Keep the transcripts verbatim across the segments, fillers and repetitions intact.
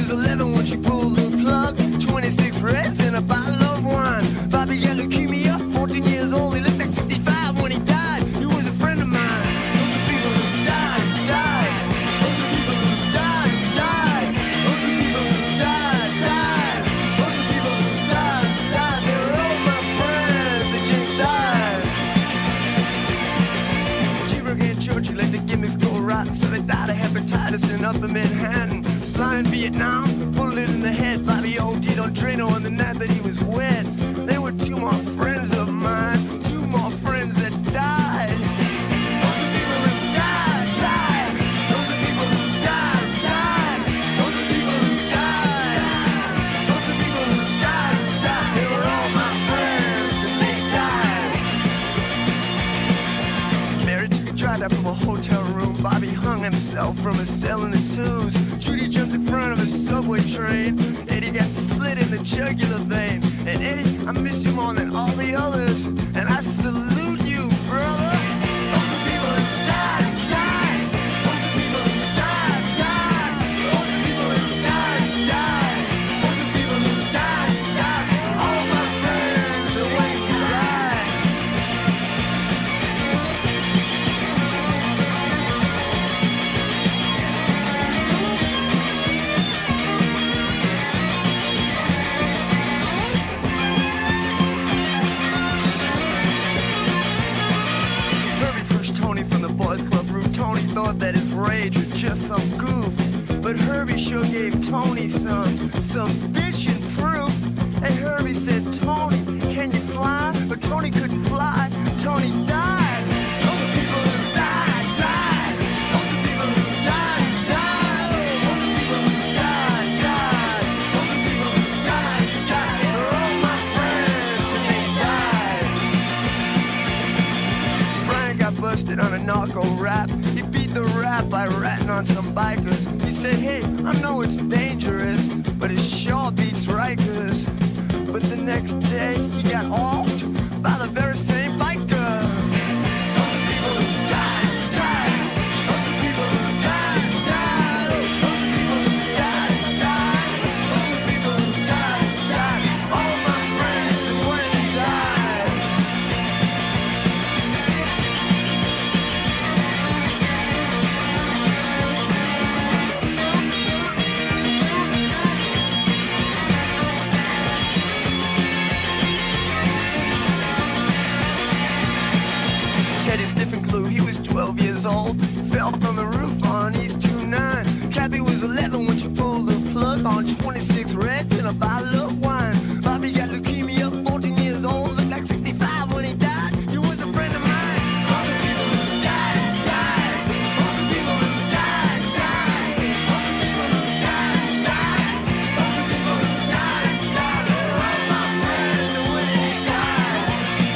was eleven when she pulled the plug. twenty-six reds and a bottle of wine. Bobby got leukemia, fourteen years old. He looked like sixty-five when he died. He was a friend of mine. Those are people who died, died. Those are people who died, died. Those are people who died, died. Those are people who died, died. They were all my friends that just died. Cheever and Georgie let the gimmicks go rotten, so they died of hepatitis in Upper Manhattan. Sly in Vietnam, bullet in the head. Bobby O D'd on Drano on the night that he was wet. They were two more friends of mine, two more friends that died. Those are people who died, died. Those are people who died, died. Those are people who died. Those are people who died, died. They were all my friends and they died. Mary took a drive out from a hotel room. Bobby hung himself from a cell in the twos. Judy jumped in front of a subway train. Eddie got slit in the jugular vein. And Eddie, I miss you more than all the others. And I salute you, brother. Those are people who died, died. Those are people who died, died. Those are people who died, died. Those are people who died, died. All my friends are waiting to die. Tony thought that his rage was just some goof, but Herbie sure gave Tony some, some bitchin' proof. And Herbie said, Tony, can you fly? But Tony couldn't fly. Tony died. Those are people who died, died. Those are people who died, died. Those are people who died, died. Those are people who died, died. They're all my friends and they died. Brian got busted on a narco rap. He beat the rap by ratting on some bikers. He said, hey, I know it's dangerous, but it sure beats Rikers. But the next day, he got offed by the very same bikers. Those are people who died, died. Those are people who died, died. Those are people who died, died. Those are people who died, died. All my friends and when they died. Teddy Sniffin' Glue, he was twelve years old, fell from the roof on East two nine. Kathy was eleven when she pulled the plug on twenty-six reds and a bottle of wine. Bobby got leukemia, fourteen years old, looked like sixty-five when he died. He was a friend of mine. All the people who died, died. All the people who died, died. All the people who died, died. All the people who died, died. They're all my friends and when they died.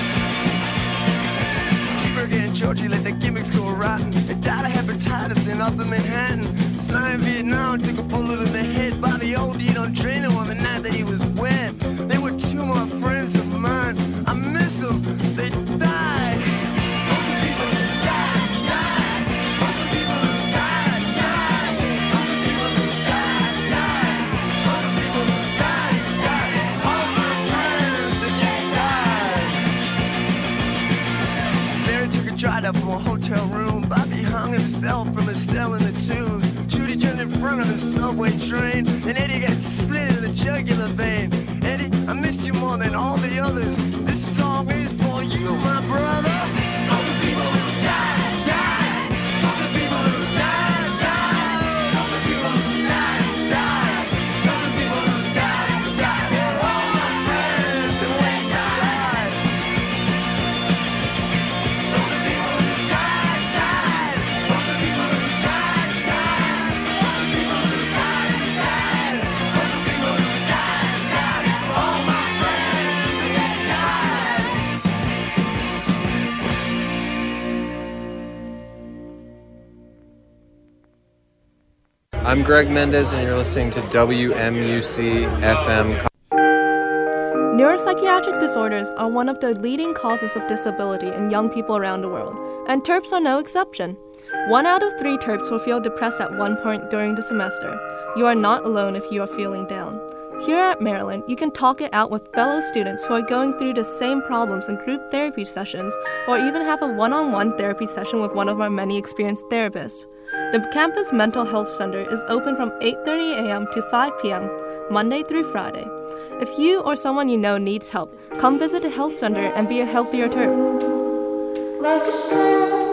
Cheever and Georgie let the gimmicks go rotten. They died of hepatitis in Upper Manhattan. Sly in Vietnam took a bullet in the head. Bobby O D'd on Drano on the night that he was wet. They were two more friends of mine. I miss them. They died. Those are people who died, died. Those are people who died, died. Those are people who died, died. Those are people who died, died. All my friends that just died. Mary took a drive up from a hotel room. Bobby hung himself from a cell in the tubes. Judy jumped in front of the subway train. And Eddie got slit in the jugular vein. Eddie, I miss you more than all the others. This song is for you, my brother. Those are people who died, died. Those are people who died, died. Those are people who died, died. Those are people who died, died. They're all my friends and when they died. Those are people who died, died. Those are people who died, died. Those are people who died, died. Those are people who died, died. All my friends and they died. I'm Greg Mendez, and you're listening to W M U C F M. Neuropsychiatric disorders are one of the leading causes of disability in young people around the world, and TERPs are no exception. One out of three Terps will feel depressed at one point during the semester. You are not alone if you are feeling down. Here at Maryland, you can talk it out with fellow students who are going through the same problems in group therapy sessions, or even have a one-on-one therapy session with one of our many experienced therapists. The campus mental health center is open from eight thirty a.m. to five p.m., Monday through Friday. If you or someone you know needs help, come visit the health center and be a healthier Terp. Like a star.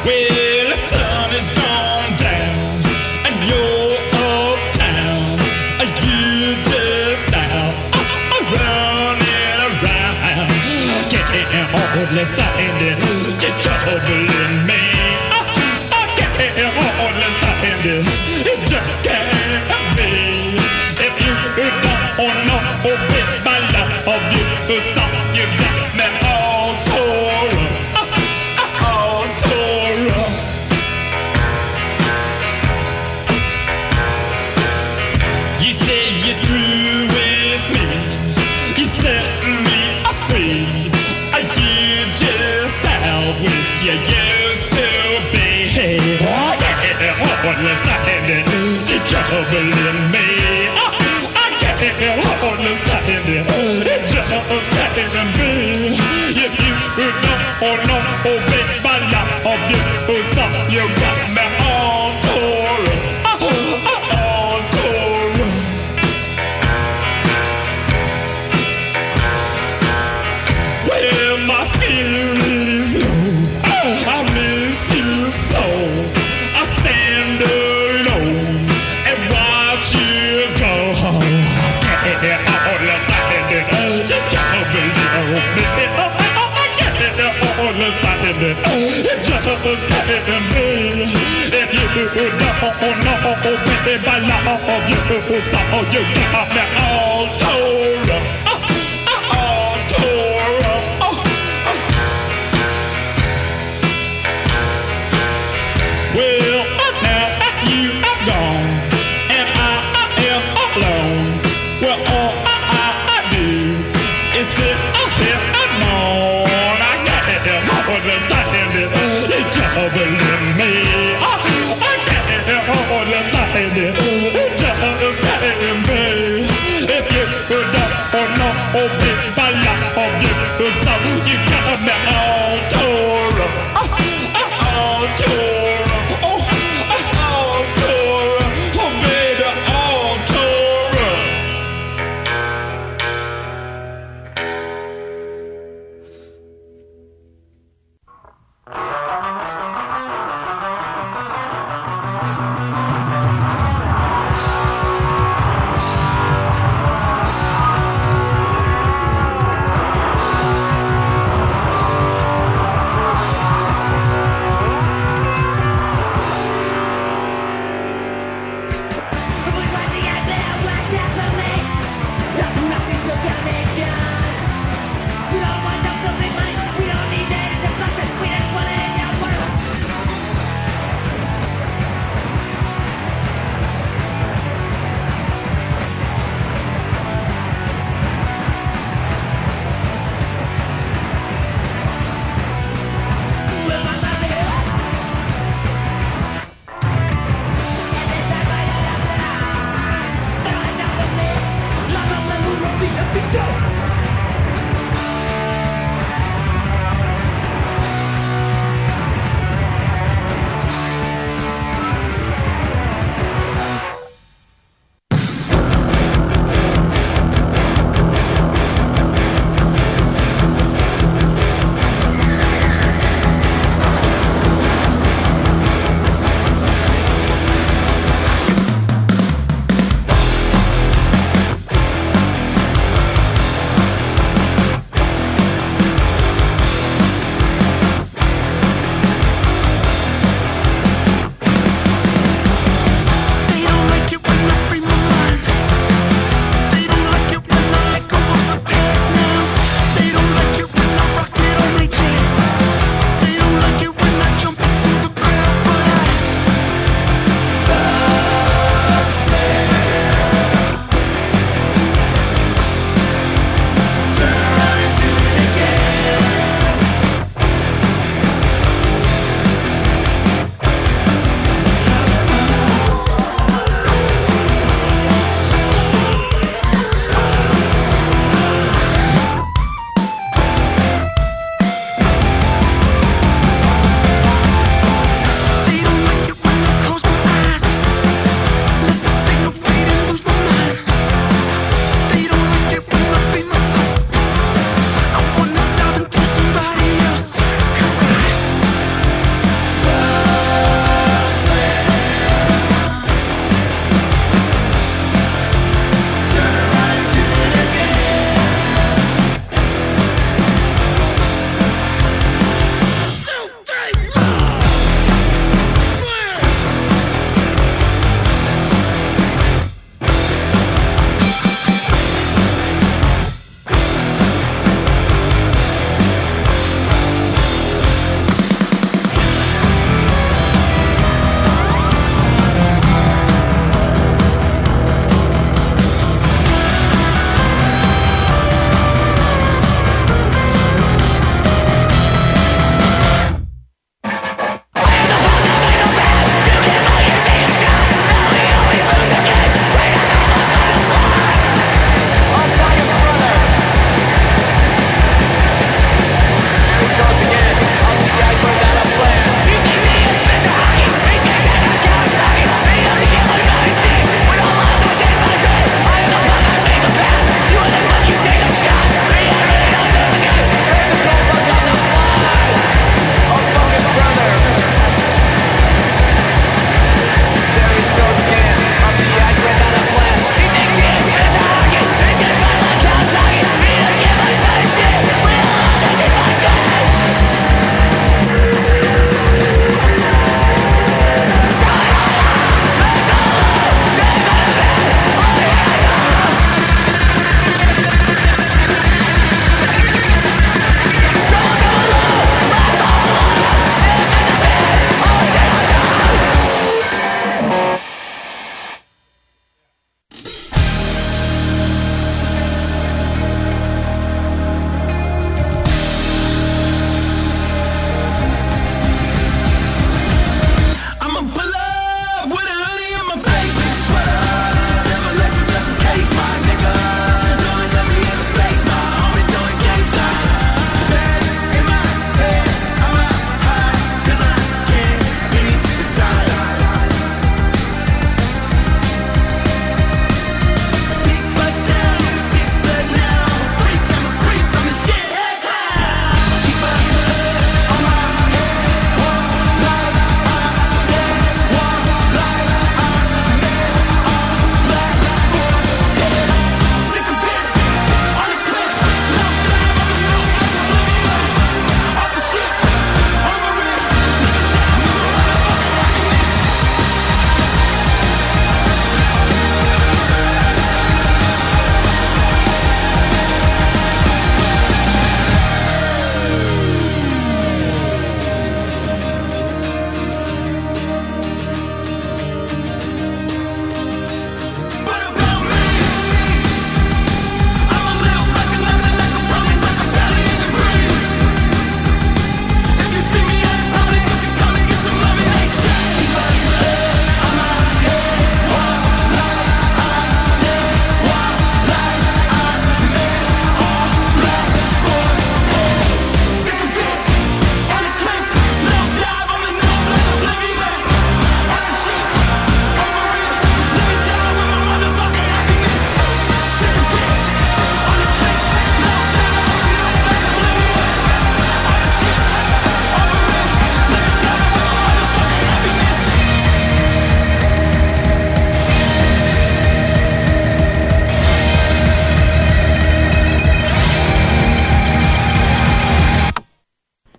Well, the sun has gone down, and you're uptown. You just out running around, getting hardly standing. You're troubling me. I can't hardly standing. It just can't be. If you don't know, baby, I love you, so you got me all tore up, all tore up. You say you're through with me, you set me free. You just out with you used to be. I can't understand it, she's troubling me. I can't understand it, it just can't be. If you don't know, baby, I love you, so you got me all tore up, all tore up. Well, my spirit is low, I miss you so. I stand alone and watch you go. I can't understand it, just can't believe it. I can't understand it, it just can't be. If you don't know, baby, I love you, so you got me all tore up, all tore up. Well, now that you are gone and I, I am alone, well, all I, I, I do is sit here and moan. I can't understand it, it's troubling me. I can't understand it, it just can't be. If you don't know, baby, I love you, so you got me all tore up, all tore up. We don't want no filthy money. We don't need that. The flesh is sweet as one egg.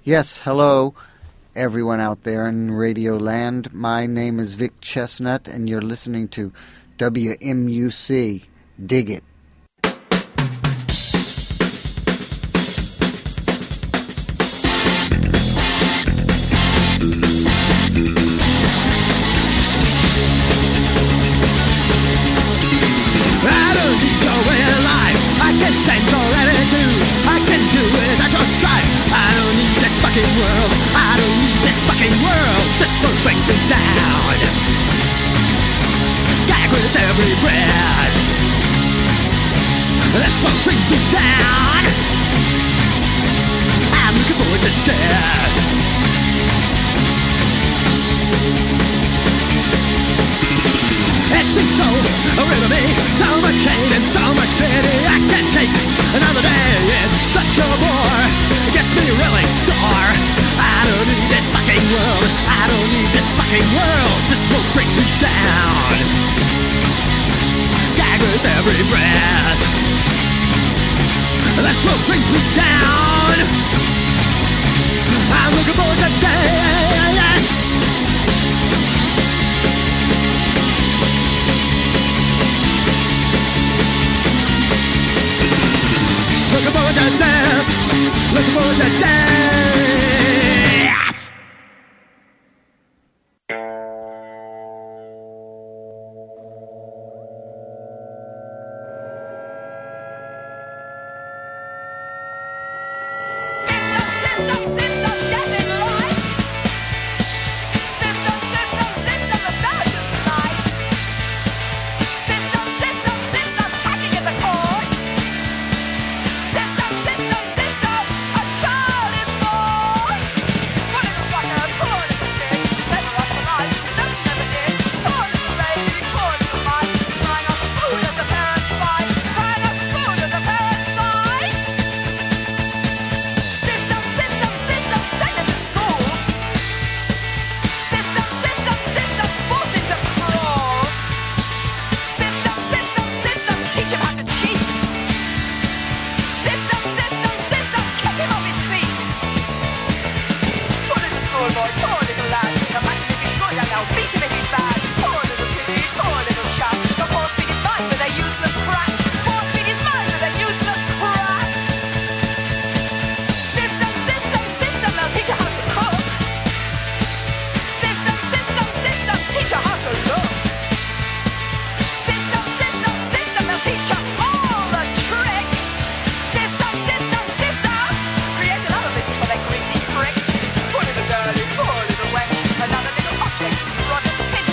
Yes, hello, everyone out there in Radio Land. My name is Vic Chestnut, and you're listening to W M U C. Dig it. I don't need to win life. I can stand for attitude. I can do it at your stride. I don't need this fucking world. I don't need this fucking world. This world brings me down. Gag with every breath. This world brings me down. I'm looking forward to death. It seems so rid of me. So much hate and so much pity. I can't take another day. It's such a bore. It gets me really sore. I don't need this fucking world. I don't need this fucking world. This world brings me down. Gag with every breath. This world brings me down. I'm looking forward to death. Looking forward to death. Looking forward to death. Another little object, rotted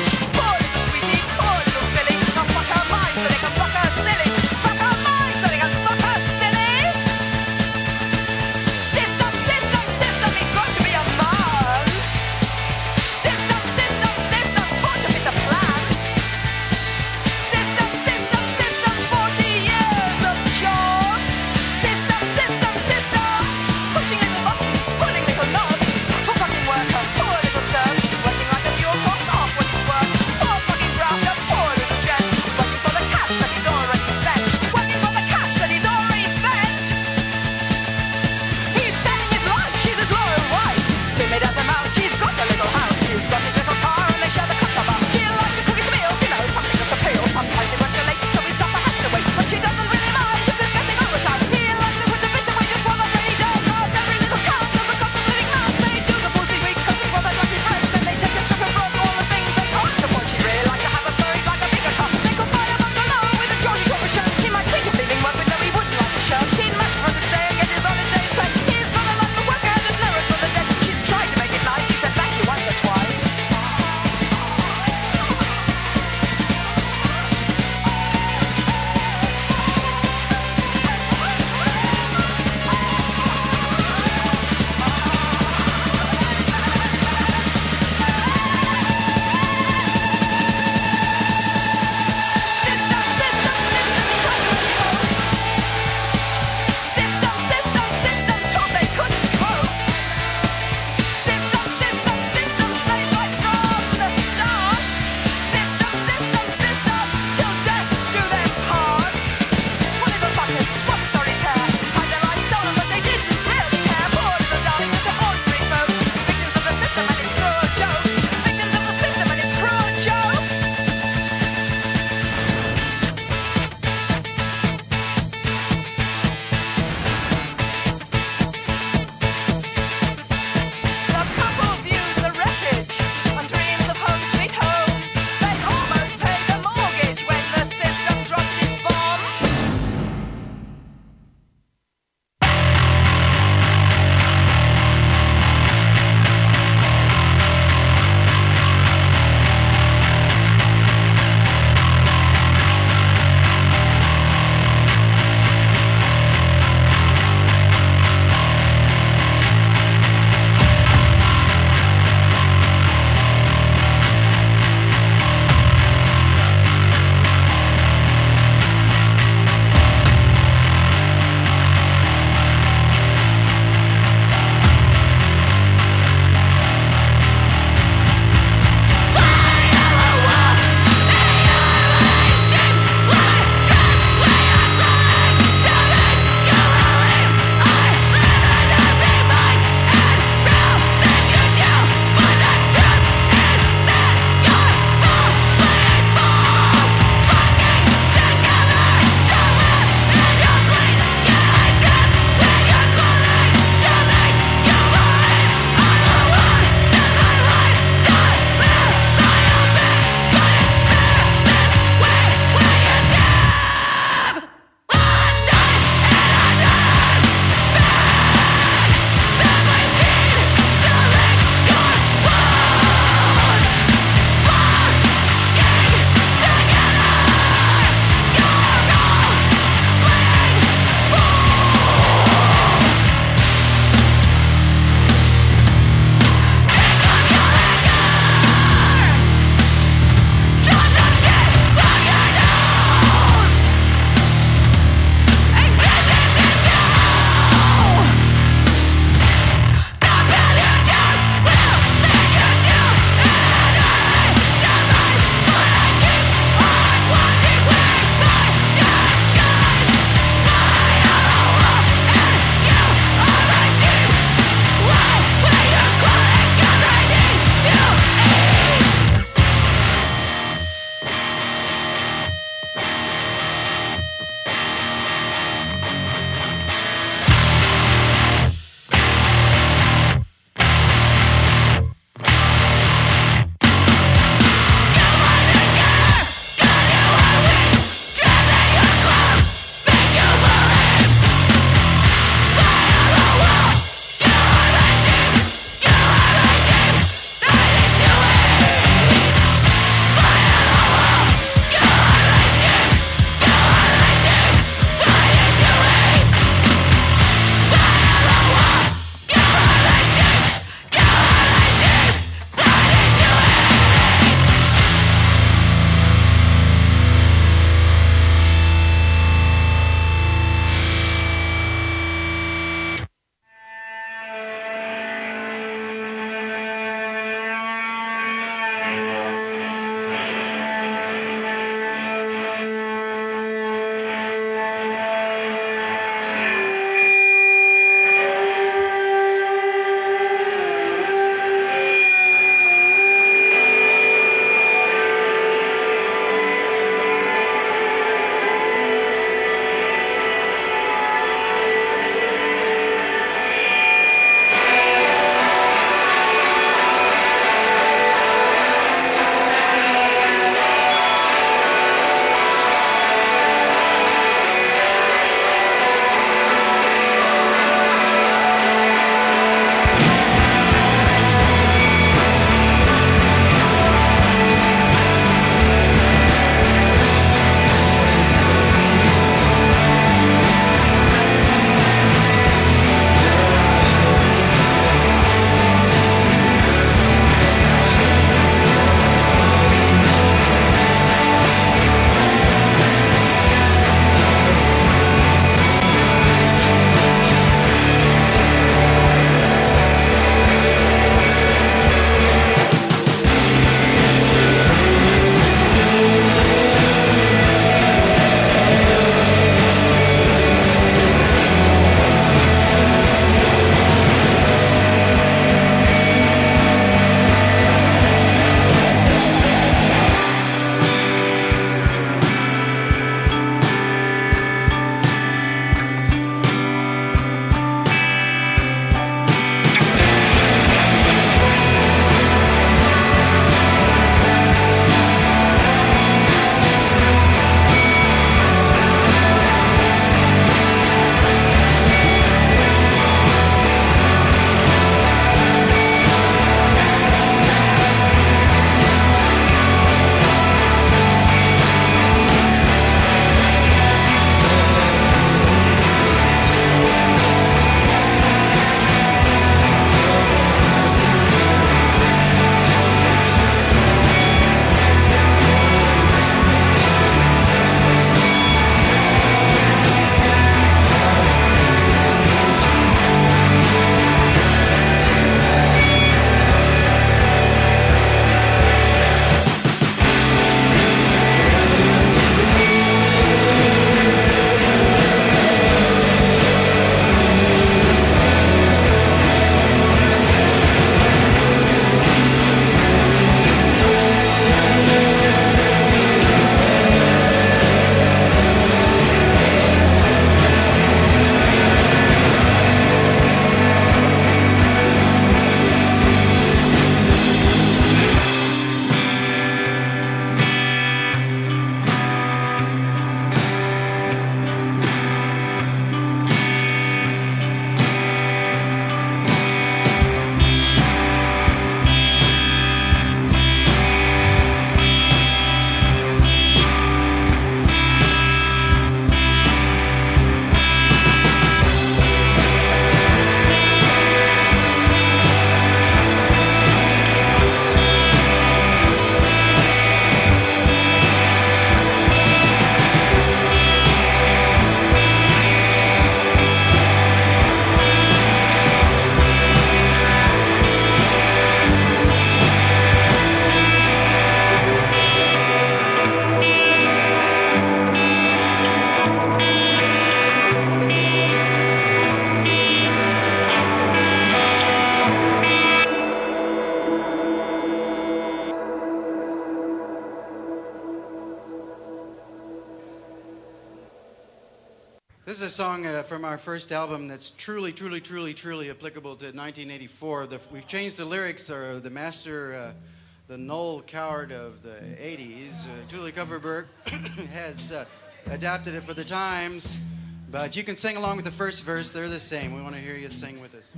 This is a song uh, from our first album that's truly, truly, truly, truly applicable to nineteen eighty-four. The, we've changed the lyrics, or the master, uh, the Noel Coward of the eighties, uh, Julie Coverberg, has uh, adapted it for the times. But you can sing along with the first verse. They're the same. We want to hear you sing with us.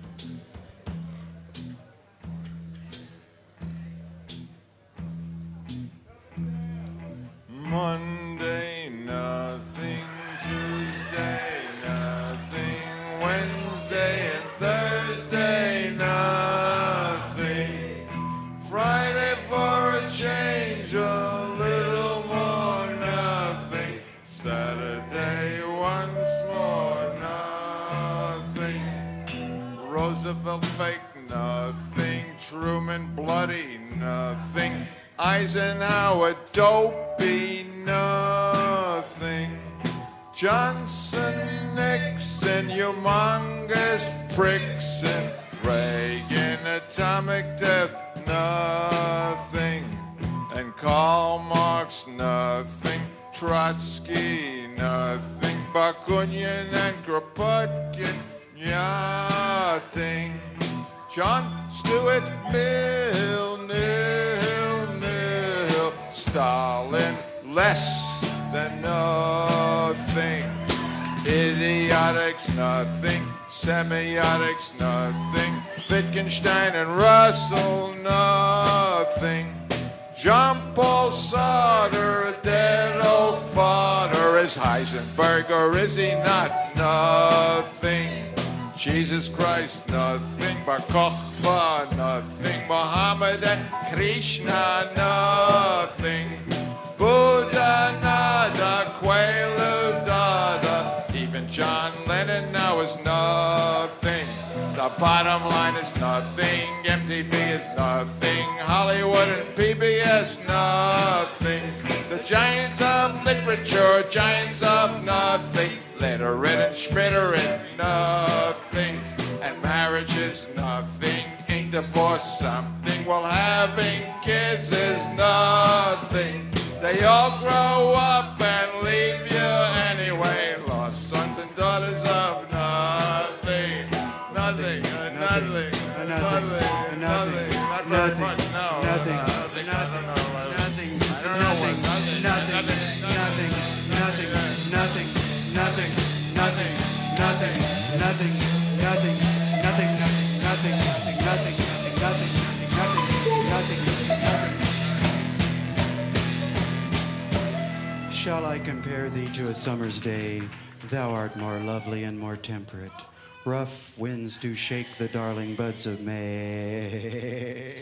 Monday, nothing. Tuesday, nothing. Wednesday and Thursday, nothing. Friday for a change, a little more, nothing. Saturday, once more, nothing. Roosevelt fake, nothing. Truman bloody, nothing. Eisenhower dopey, nothing. Johnson, Nixon, humongous pricks, and Reagan, atomic death, nothing. And Karl Marx, nothing. Trotsky, nothing. Bakunin and Kropotkin, nothing. John Stuart Mill, nil, nil. Stalin, less than nothing. Idiotics, nothing. Semiotics, nothing. Wittgenstein and Russell, nothing. Jean-Paul Sartre, a dead old fodder. Is Heisenberg or is he not? Nothing. Jesus Christ, nothing. Bar Kokhba, nothing. Muhammad and Krishna, nothing. Buddha, nada. Quaalude, dada. Even John Lennon now is nothing. The bottom line is nothing. M T V is nothing. Hollywood and P B S, nothing. The giants of literature, giants of nothing. Literate and schmittering, nothing. And marriage is nothing. Ain't divorce something? Well, having kids is nothing. They all grow up and leave you anyway. Lost sons and daughters of nothing. Nothing, nothing, nothing, nothing, nothing. Not very much, no. Nothing, nothing, I don't know. Nothing, I don't know what. Nothing, nothing, nothing, nothing, nothing, nothing, nothing, nothing, nothing, nothing, nothing, nothing, nothing, nothing, nothing, nothing, nothing, nothing. Shall I compare thee to a summer's day? Thou art more lovely and more temperate. Rough winds do shake the darling buds of May.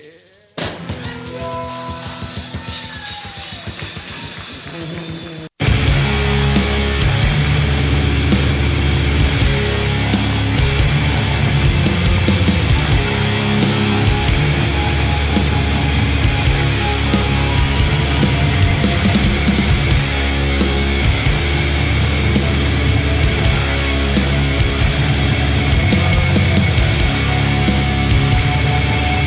Thank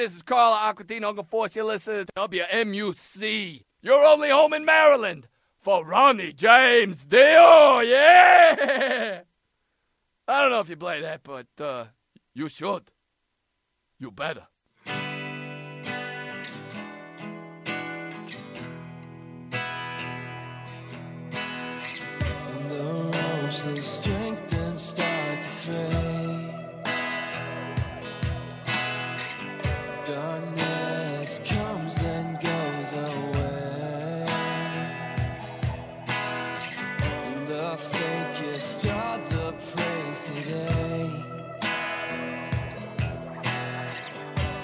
this is Carl Aquatine, Uncle Force. You're listening to W M U C. Your only home in Maryland for Ronnie James Dio, yeah! I don't know if you play that, but uh, you should. You better. And the ropes lose strength and start to fray. Darkness comes and goes away. The fakest are the praise today.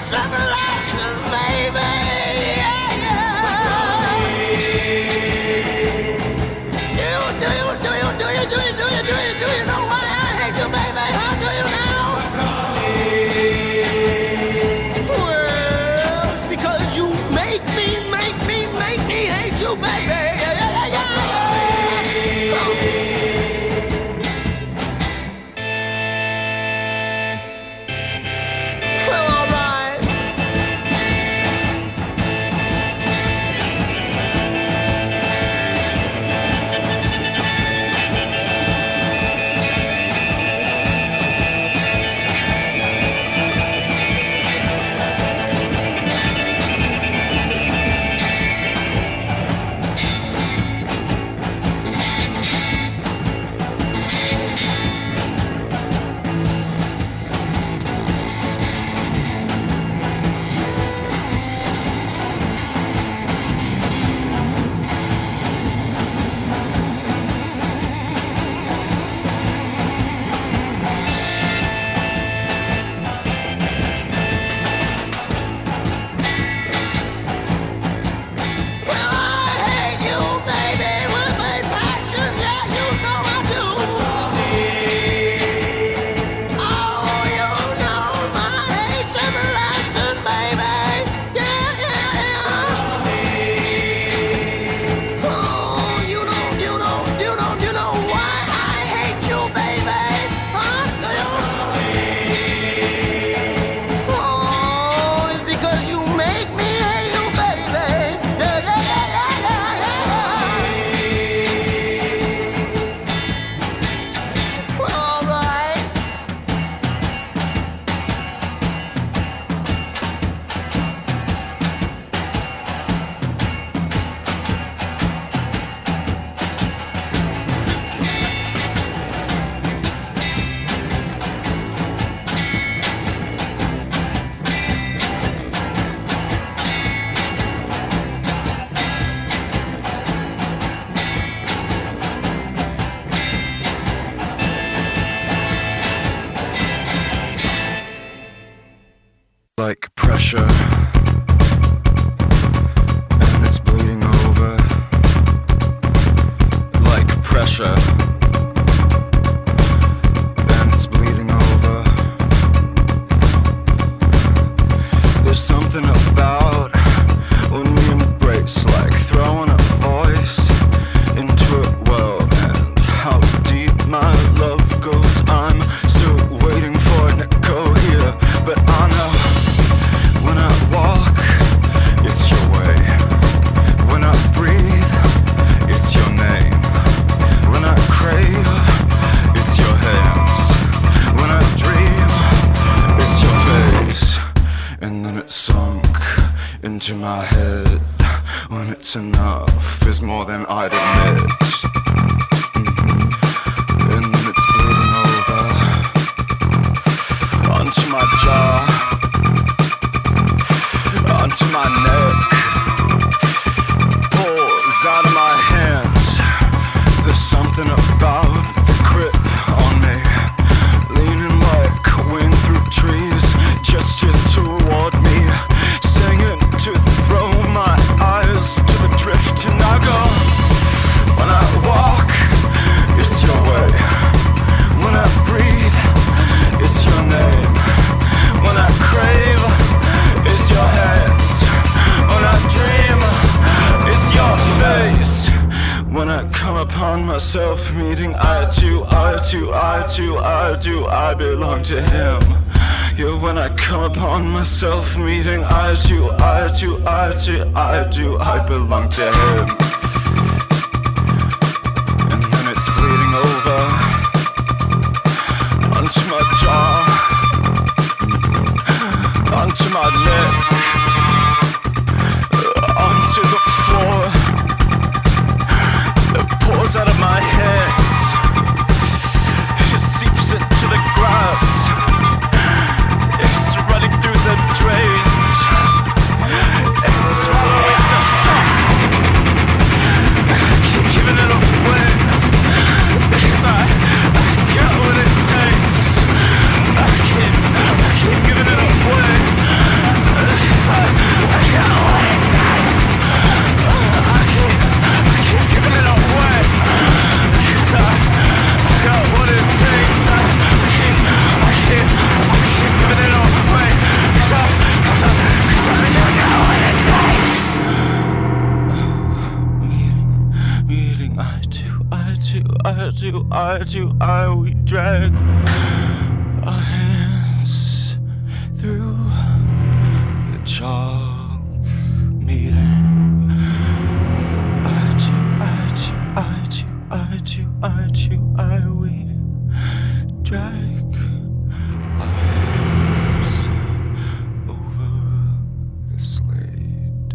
hate's everlasting, baby. Yeah, yeah. Do you, do you, do you, do you, do you, do you, do you, do you know why I hate you, baby? How do you now? Well, it's because you make me, make me, make me hate you, baby. Yeah, yeah, yeah, yeah. Oh. Like pressure, and it's bleeding over. Like pressure, and it's bleeding over. There's something about when we embrace, like throwing a voice into a well, and how deep my love goes. I'm still waiting for an echo here, but I know. When I walk, it's your way. When I breathe, it's your name. When I crave, it's your hands. When I dream, it's your face. And then it sunk into my head. When it's enough is more than I'd admit. Mm-hmm. And then it's bleeding over onto my jaw, onto my neck, pours out of my hands. There's something about the grip on me, leaning like wind through trees, gesture toward me, singing to throw my eyes to the drift. And I go, when I walk, it's your way. When I breathe, it's your name. When I crave, it's your hands. When I dream, it's your face. When I come upon myself meeting eye to eye to eye to eye, do I belong to him? Yeah, when I come upon myself meeting eye to eye to eye to eye, do I belong to him? And then it's bleeding over onto my jaw, onto my neck, onto the floor. It pours out of my hands, it seeps into the grass, it's running through the drains, it's swallowing the sun. I keep giving it away, because I, I got what it takes. I keep, I keep giving it away. to eye to eye we drag our hands through the chalk meeting. Eye to eye to eye to eye to eye to eye we drag our hands over the slate.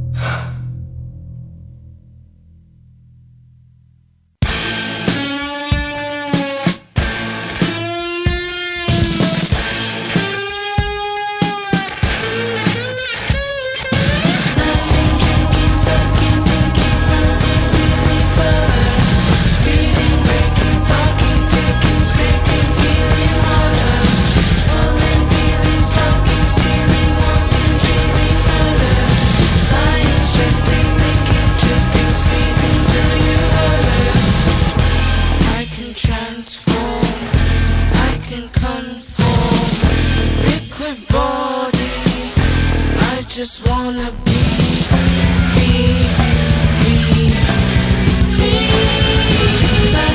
Just wanna be, be, be free.